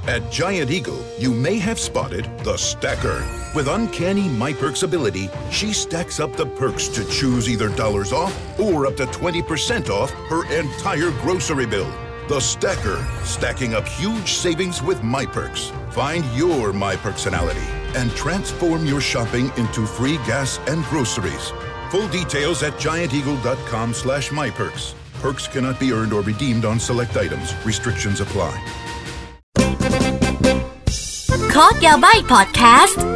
At Giant Eagle, you may have spotted the stacker. With uncanny MyPerks ability, she stacks up the perks to choose either dollars off or up to 20% off her entire grocery bill. The Stacker, stacking up huge savings with MyPerks. Find your MyPerksonality and transform your shopping into free gas and groceries. Full details at gianteagle.com/myperks. Perks cannot be earned or redeemed on select items. Restrictions apply. คอร์สยาใบ้พอดแคสต์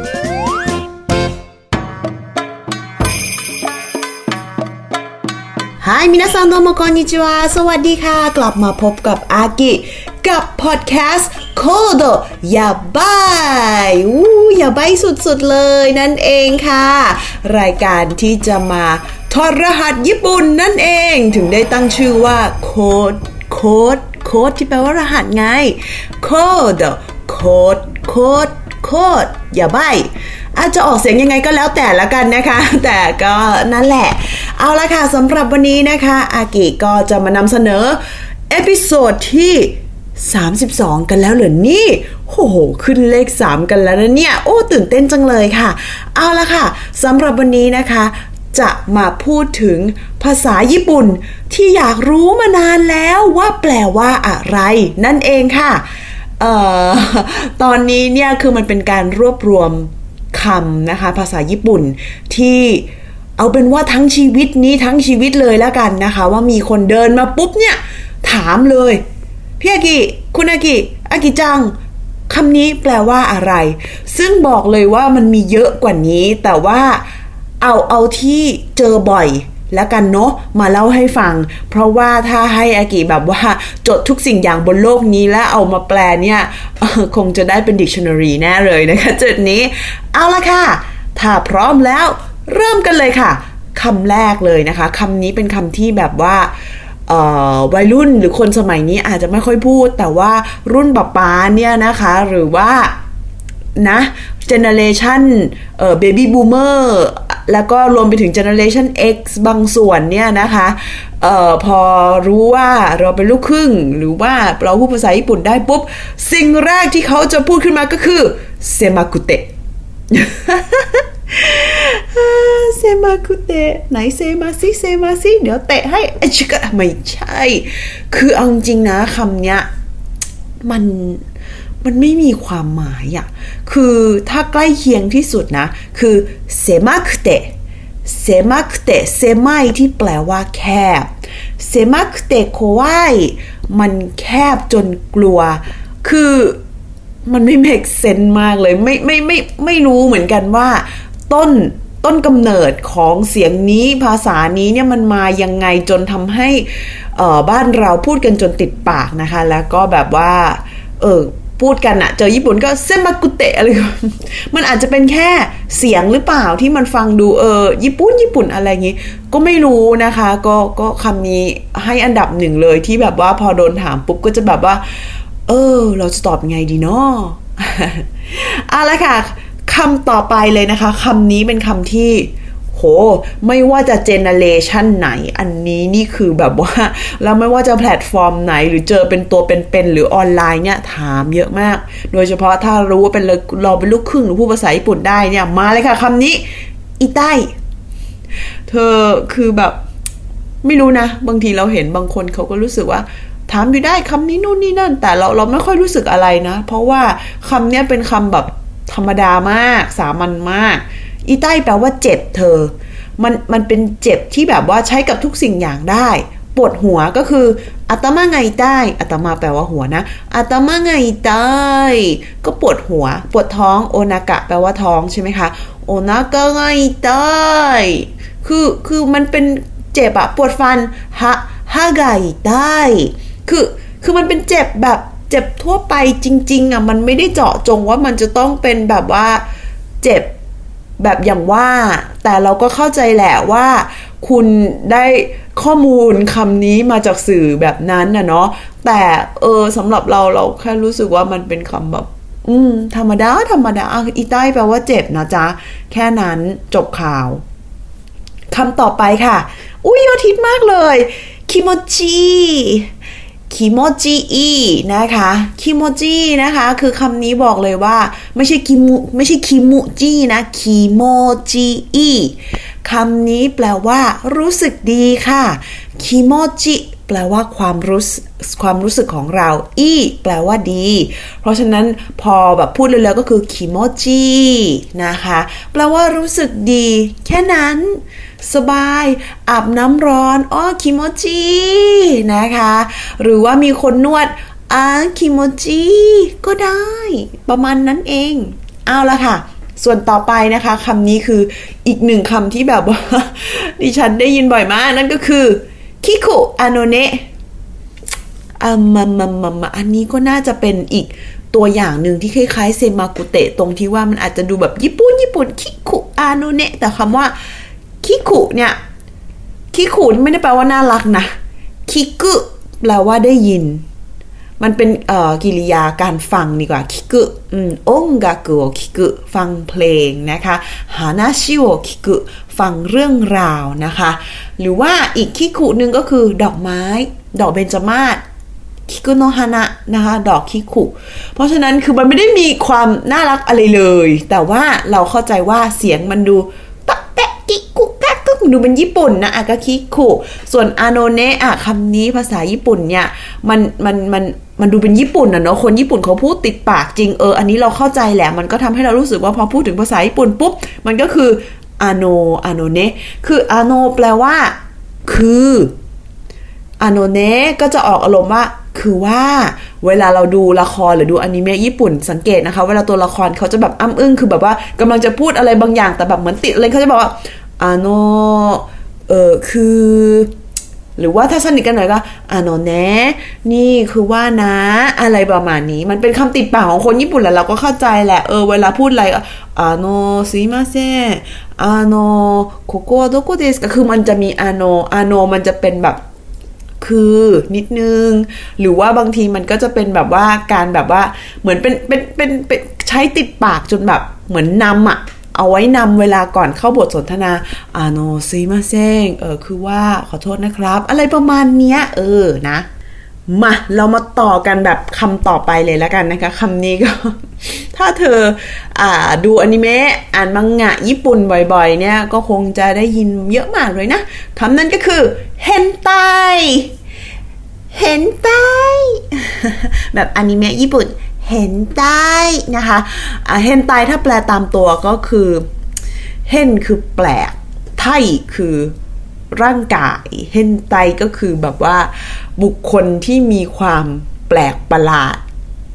ฮายมินาซังโดโมคอนนิจิวาสวัสดีค่ะกลับมาพบกับอากิกับพอดแคสต์โคโดยาใบ้ยาใบ้สุดๆเลยนั่นเองค่ะรายการที่จะมาถอดรหัสญี่ปุ่นนั่นเองถึงได้ตั้งชื่อว่าโค้ดที่แปลว่ารหัสไงโคโดอย่าใบ้อาจจะออกเสียงยังไงก็แล้วแต่ละกันนะคะแต่ก็นั่นแหละเอาละค่ะสำหรับวันนี้นะคะอากิก็จะมานำเสนอเอพิโซดที่32กันแล้วเหรอนี่โอ้โหขึ้นเลข3กันแล้วนะเนี่ยโอ้ตื่นเต้นจังเลยค่ะเอาละค่ะสำหรับวันนี้นะคะจะมาพูดถึงภาษาญี่ปุ่นที่อยากรู้มานานแล้วว่าแปลว่าอะไรนั่นเองค่ะตอนนี้เนี่ยคือมันเป็นการรวบรวมคำนะคะภาษาญี่ปุ่นที่เอาเป็นว่าทั้งชีวิตนี้ทั้งชีวิตเลยแล้วกันนะคะว่ามีคนเดินมาปุ๊บเนี่ยถามเลยพี่อากิคุณอากิจังคำนี้แปลว่าอะไรซึ่งบอกเลยว่ามันมีเยอะกว่านี้แต่ว่าเอาที่เจอบ่อยแล้วกันเนาะมาเล่าให้ฟังเพราะว่าถ้าให้อากิแบบว่าจดทุกสิ่งอย่างบนโลกนี้แล้วเอามาแปลเนี่ยคงจะได้เป็น dictionary แน่เลยนะคะจุดนี้เอาละค่ะถ้าพร้อมแล้วเริ่มกันเลยค่ะคำแรกเลยนะคะคำนี้เป็นคำที่แบบว่าวัยรุ่นหรือคนสมัยนี้อาจจะไม่ค่อยพูดแต่ว่ารุ่นป๊าเนี่ยนะคะหรือว่านะเจเนเรชันเบบี้บูมเมอร์แล้วก็รวมไปถึงเจเนเรชัน X บางส่วนเนี่ยนะคะพอรู้ว่าเราเป็นลูกครึ่งหรือว่าเราพูดภาษาญี่ปุ่นได้ปุ๊บสิ่งแรกที่เขาจะพูดขึ้นมาก็คือเซมากุเตะเซมากุเตะไหนเซมาซิเดี๋ยวเตะให้ชิกะไม่ใช่คือเอาจริงนะคำเนี้ยมันไม่มีความหมายอ่ะคือถ้าใกล้เคียงที่สุดนะคือเซมาคุเตะเซไมที่แปลว่าแคบเซมาคุเตะโควายมันแคบจนกลัวคือมันไม่ make sense มากเลยไม่รู้เหมือนกันว่าต้นกำเนิดของเสียงนี้ภาษานี้เนี่ยมันมายังไงจนทำให้บ้านเราพูดกันจนติดปากนะคะแล้วก็แบบว่าพูดกันอะเจอญี่ปุ่นก็เซมากุเตะอะไรมันอาจจะเป็นแค่เสียงหรือเปล่าที่มันฟังดูญี่ปุ่นอะไรอย่างงี้ก็ไม่รู้นะคะก็คำนี้ให้อันดับ1เลยที่แบบว่าพอโดนถามปุ๊บก็จะแบบว่าเราจะตอบยังไงดีเนาะเอาละค่ะคำต่อไปเลยนะคะคำนี้เป็นคำที่โหไม่ว่าจะเจเนเรชันไหนอันนี้นี่คือแบบว่าแล้วไม่ว่าจะแพลตฟอร์มไหนหรือเจอเป็นตัวเป็นหรือออนไลน์เนี่ยถามเยอะมากโดยเฉพาะถ้ารู้ว่าเราเป็นลูกครึ่งหรือพูดภาษาญี่ปุ่นได้เนี่ยมาเลยค่ะคำนี้อีไต้เธอคือแบบไม่รู้นะบางทีเราเห็นบางคนเขาก็รู้สึกว่าถามอยู่ได้คำนี้นู่นนี่นั่นแต่เราไม่ค่อยรู้สึกอะไรนะเพราะว่าคำนี้เป็นคำแบบธรรมดามากสามัญมากอีไต้แปลว่าเจ็บเธอมันเป็นเจ็บที่แบบว่าใช้กับทุกสิ่งอย่างได้ปวดหัวก็คืออัตมาไงใต้อัตมาแปลว่าหัวนะอัตมาไงใต้ก็ปวดหัวปวดท้องโอนากะแปลว่าท้องใช่ไหมคะโอนากะไงใต้คือมันเป็นเจ็บอะปวดฟันฮาไงใต้คือมันเป็นเจ็บแบบเจ็บทั่วไปจริงๆอะมันไม่ได้เจาะจงว่ามันจะต้องเป็นแบบว่าเจ็บแบบอย่างว่าแต่เราก็เข้าใจแหละว่าคุณได้ข้อมูลคำนี้มาจากสื่อแบบนั้นนะเนาะแต่สำหรับเราแค่รู้สึกว่ามันเป็นคำแบบธรรมดาอีใต้แปลว่าเจ็บนะจ๊ะแค่นั้นจบข่าวคำต่อไปค่ะยอดฮิตมากเลยคิโมจิคิโมจิอีนะคะคิโมจินะคะคือคำนี้บอกเลยว่าไม่ใช่คิมุจินะคิโมจิอีคำนี้แปลว่ารู้สึกดีค่ะคิโมจิแปลว่าความรู้สึกของเราอีแปลว่าดีเพราะฉะนั้นพอแบบพูดเร็วๆก็คือคิโมจินะคะแปลว่ารู้สึกดีแค่นั้นสบายอาบน้ำร้อนคิโมจินะคะหรือว่ามีคนนวดคิโมจิก็ได้ประมาณนั้นเองเอาละค่ะส่วนต่อไปนะคะคำนี้คืออีกหนึ่งคำที่แบบว่าดิฉันได้ยินบ่อยมากนั่นก็คือคิคุอาโนเนะอันนี้ก็น่าจะเป็นอีกตัวอย่างหนึ่งที่คล้ายๆเซมากุเตะตรงที่ว่ามันอาจจะดูแบบญี่ปุ่นคิคุอาโนเนะแต่คำว่าคิคุเนี่ยคิคุไม่ได้แปลว่าน่ารักนะคิกุแปลว่าได้ยินมันเป็นกิริยาการฟังดีกว่าคิกุองกากุโอคิกุฟังเพลงนะคะฮานาชิโอคิกุฟังเรื่องราวนะคะหรือว่าอีกคิกุนึงก็คือดอกไม้ดอกเบญจมาศคิกุโนฮานะนะคะดอกคิกุเพราะฉะนั้นคือมันไม่ได้มีความน่ารักอะไรเลยแต่ว่าเราเข้าใจว่าเสียงมันดูตะแตะคิกุแตะก็ดูเป็นญี่ปุ่นนะก็คิกุส่วนอาโนเนะคำนี้ภาษาญี่ปุ่นเนี่ยมันดูเป็นญี่ปุ่นเนาะคนญี่ปุ่นเขาพูดติดปากจริงอันนี้เราเข้าใจแหละมันก็ทำให้เรารู้สึกว่าพอพูดถึงภาษาญี่ปุ่นปุ๊บมันก็คืออาโนเนะคืออาโนแปลว่าคืออาโนเนะก็จะออกอารมณ์ว่าคือว่าเวลาเราดูละครหรือดูอนิเมะญี่ปุ่นสังเกตนะคะเวลาตัวละครเขาจะแบบอ้ำอึ้งคือแบบว่ากำลังจะพูดอะไรบางอย่างแต่แบบเหมือนติดอะไรเขาจะบอกว่าอาโนคือหรือว่าถ้าสนิทกันหน่อยก็โนเนะนี่คือว่านะอะไรประมาณนี้มันเป็นคำติดปากของคนญี่ปุ่นแหละเราก็เข้าใจแหละเวลาพูดอะไรซิมาเซโคโกะโดโกเดสก็คือมันจะมีโนมันจะเป็นแบบคือนิดนึงหรือว่าบางทีมันก็จะเป็นแบบว่าการแบบว่าเหมือนเป็นใช้ติดปากจนแบบเหมือนนำเอาไว้นำเวลาก่อนเข้าบทสนทนาโนซิมาเซงคือว่าขอโทษนะครับอะไรประมาณเนี้ยนะมาเรามาต่อกันแบบคำต่อไปเลยแล้วกันนะคะคำนี้ก็ ถ้าเธอดูอนิเมะอ่านมังงะญี่ปุ่นบ่อยๆเนี่ยก็คงจะได้ยินเยอะมากเลยนะคำนั้นก็คือเฮนไตแบบอนิเมะญี่ปุ่นเฮนไตนะคะเฮนไตถ้าแปลตามตัวก็คือเฮนคือแปลกไทคือร่างกายเฮนไตก็คือแบบว่าบุคคลที่มีความแปลกประหลาด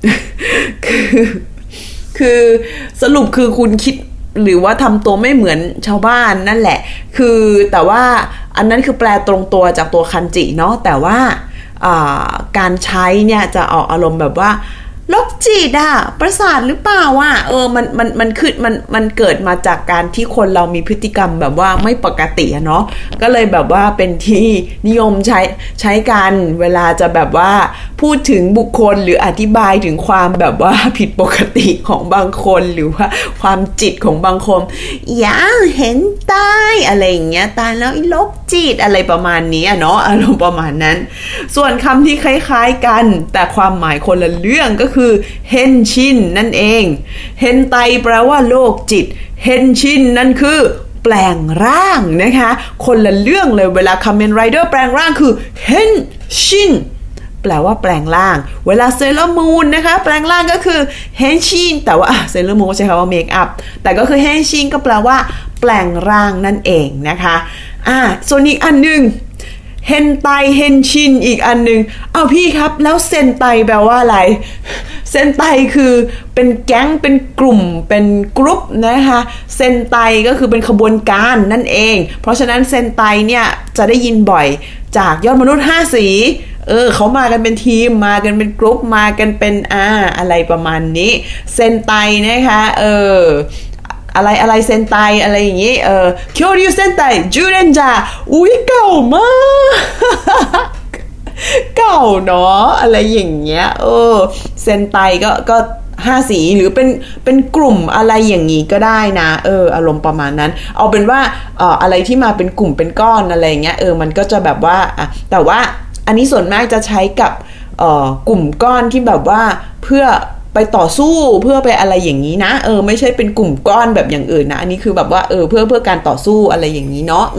คือสรุปคือคุณคิดหรือว่าทำตัวไม่เหมือนชาวบ้านนั่นแหละคือแต่ว่าอันนั้นคือแปลตรงตัวจากตัวคันจิเนาะแต่ว่าการใช้เนี่ยจะออกอารมณ์แบบว่าโรคจิตประสาทหรือเปล่ามันคือมันเกิดมาจากการที่คนเรามีพฤติกรรมแบบว่าไม่ปกติเนาะก็เลยแบบว่าเป็นที่นิยมใช้กันเวลาจะแบบว่าพูดถึงบุคคลหรืออธิบายถึงความแบบว่าผิดปกติของบางคนหรือว่าความจิตของบางคนเห็นตายอะไรอย่างเงี้ยตายแล้วโรคจิตอะไรประมาณนี้เนาะอารมณ์ประมาณนั้นส่วนคำที่คล้ายๆกันแต่ความหมายคนละเรื่องก็คือเฮนชินนั่นเองเฮนไตแปลว่าโรคจิตเฮนชินนั่นคือแปลงร่างนะคะคนละเรื่องเลยเวลาคัมเมนไรเดอร์แปลงร่างคือเฮนชินแปลว่าแปลงร่างเวลาเซเลอร์มูนนะคะแปลงร่างก็คือเฮนชินแต่ว่าเซเลอร์มูนใช้คำว่าเมคอัพแต่ก็คือเฮนชินก็แปลว่าแปลงร่างนั่นเองนะคะส่วนอีกอันนึงเฮนไตเฮนชินอีกอันนึงเอาพี่ครับแล้วเซนไตแปลว่าอะไรเซนไตคือเป็นแก๊งเป็นกลุ่มเป็นกรุ๊ปนะคะเซนไตก็คือเป็นขบวนการนั่นเองเพราะฉะนั้นเซนไตเนี่ยจะได้ยินบ่อยจากยอดมนุษย์5สีเขามากันเป็นทีมมากันเป็นกรุ๊ปมากันเป็นอะไรประมาณนี้เซนไตนะคะอะไรเซนไตอะไรอย่างงี้เคียวริวเซนไตจูเรนจาอุ้ยเก่ามากเก่าเนาะอะไรอย่างเงี้ยเซนไตก็5สีหรือเป็นกลุ่มอะไรอย่างงี้ก็ได้นะอารมณ์ประมาณนั้นเอาเป็นว่าอะไรที่มาเป็นกลุ่มเป็นก้อนอะไรอย่างเงี้ยมันก็จะแบบว่าแต่ว่าอันนี้ส่วนมากจะใช้กับกลุ่มก้อนที่แบบว่าเพื่อไปต่อสู้เพื่อไปอะไรอย่างนี้นะไม่ใช่เป็นกลุ่มก้อนแบบอย่างอื่นนะอันนี้คือแบบว่าเพื่อการต่อสู้อะไรอย่างนี้เนาะ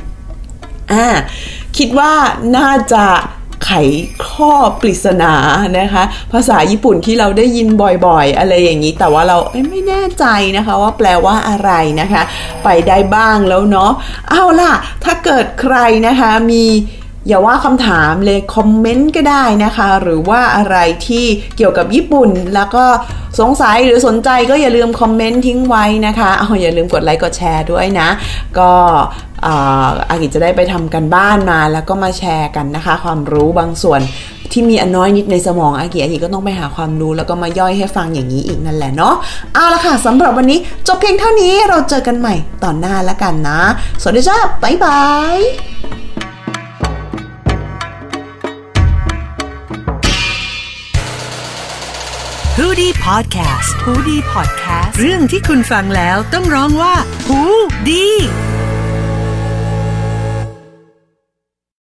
คิดว่าน่าจะไขข้อปริศนานะคะภาษาญี่ปุ่นที่เราได้ยินบ่อยๆอะไรอย่างนี้แต่ว่าเราไม่แน่ใจนะคะว่าแปลว่าอะไรนะคะไปได้บ้างแล้วเนาะเอาล่ะถ้าเกิดใครนะคะมีอย่าว่าคำถามเลยคอมเมนต์ก็ได้นะคะหรือว่าอะไรที่เกี่ยวกับญี่ปุ่นแล้วก็สงสัยหรือสนใจก็อย่าลืมคอมเมนต์ทิ้งไว้นะคะอย่าลืมกดไลค์กดแชร์ด้วยนะก็อากิจะได้ไปทำกันบ้านมาแล้วก็มาแชร์กันนะคะความรู้บางส่วนที่มีอันน้อยนิดในสมองอากิก็ต้องไปหาความรู้แล้วก็มาย่อยให้ฟังอย่างนี้อีกนั่นแหละเนาะเอาละค่ะสำหรับวันนี้จบเพียงเท่านี้เราเจอกันใหม่ตอนหน้าแล้วกันนะสวัสดีจ้าบ๊ายบายฮูดี้พอดแคสต์ฮูดี้พอดแคสต์เรื่องที่คุณฟังแล้วต้องร้องว่าฮูดี้